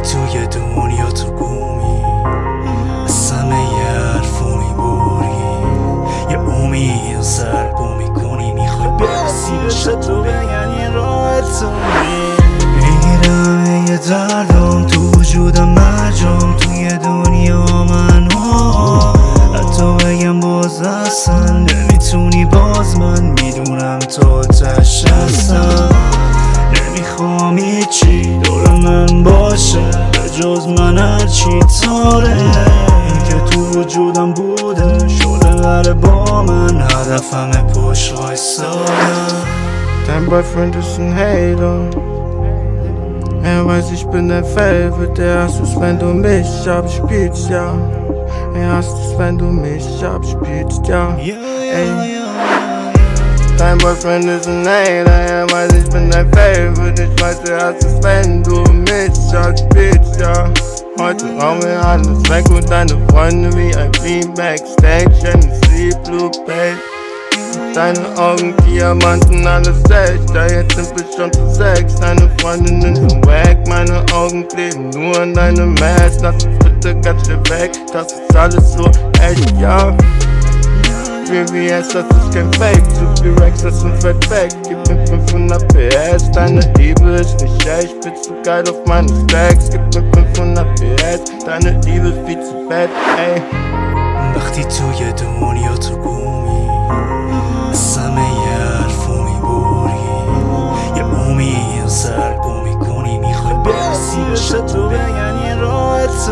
توی دنیا تو گومی از همه یه حرفو میبری یه امید سرپو میکنی میخوای برسی بشه تو بگن یه راه تو میرم یه دردم تو وجودم مرجام توی دنیا من حتی بگم باز اصلا نمیتونی باز من میدونم تو تش هستم نمیخوام هیچی دور من باشه به جز من هرچی تاره این که تو وجودم بوده شده قره با من هدفمه پشت وایسادم. Dein Boyfriend ist ein Hater. Er weiß, ich bin dein Favorite. Er hasst es, wenn du mich abspielst, ja. Er hasst es, wenn du mich abspielst, ja. Ey. Dein Boyfriend ist ein Hater. Er weiß, ich bin dein Favorite. Ich weiß, er hasst es, wenn du mich abspielst, ja. Heute rauchen wir alles weg und deine Freunde wie ein Beam Backstage in Sleep Blue Page. Deine Augen Diamanten, alles echt, ja jetzt sind wir schon zu 6. Deine Freundinnen sind wack, meine Augen kleben nur an deinem Mess. Lass uns bitte ganz schnell weg, das ist alles so echt, ja. VVS, das ist kein Fake, zu viel Rex, das sind fett weg. Gib mir 500 PS, deine Liebe ist nicht echt. Bist du geil auf meine Stacks, gib mir 500 PS, deine Liebe ist viel zu fett, ey. وقتی توی دنیا تو گومی از همه یه حرفو میبری یه امید سرپو میکنی میخوای برسی بشه تو بگن یه راه تو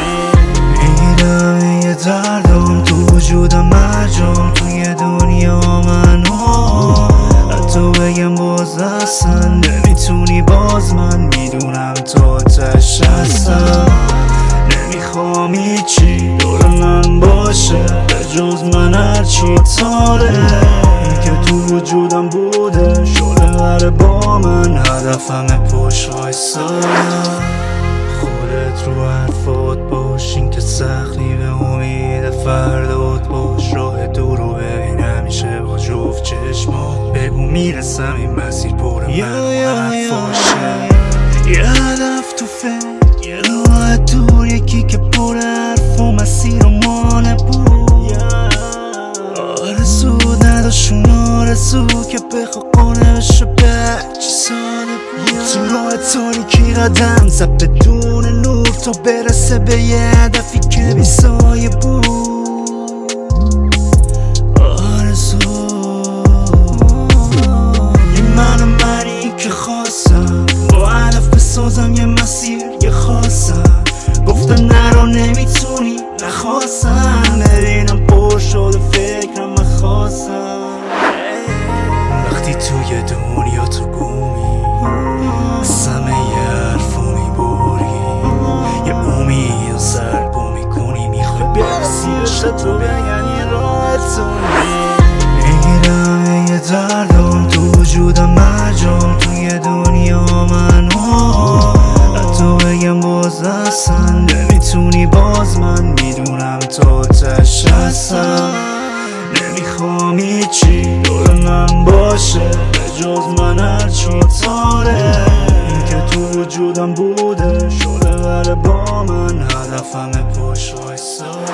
میرم یه دردم تو وجودم مرجام توی دنیا من حتی بگم باز اصلا نمیتونی باز من میدونم تو تش هستم نمیخوام هیچی دور من باشه به جز من هرچی تاره این که تو وجودم بوده شده قره با من هدفمه پشت وایسادم خودت رو حرفات باش این که سختی به امید فردات باش راه دور رو ببین همیشه با جفت چشمات بگو میرسم این مسیر پر من حرفاشه یه هدف تو فکر یه راه دور یکی که پر حرف و مسیر و مانه بود آرزو نداشون آرزو که بخوا قانه بشه به هرچی ساده بود تو راه تاریکی قدم زد بدون نور تا برسه به یه هدفی که بی سایه بود آرزو یه منی که خواستم با هدف بسازم یه مسیر یه خواستم گفتم نرو نمیتونی نخواستم ببینم پر شده فکرم من خواستم وقتی توی دنیا تو گومی از همه یه حرفو میبری یه امید سرپو میکنی میخوای برسی بشه تو بگن یه راه تو میگیرم یه دردم تو وجودم مرجام توی دنیا من حتی بگم باز اصلا نمیتونی باز من میدونم تو تش هستم نمیخوام هیچی دور من باشه به جز من هرچی تاره این که تو وجودم بوده شده قره با من هدفمه پشت وایسادم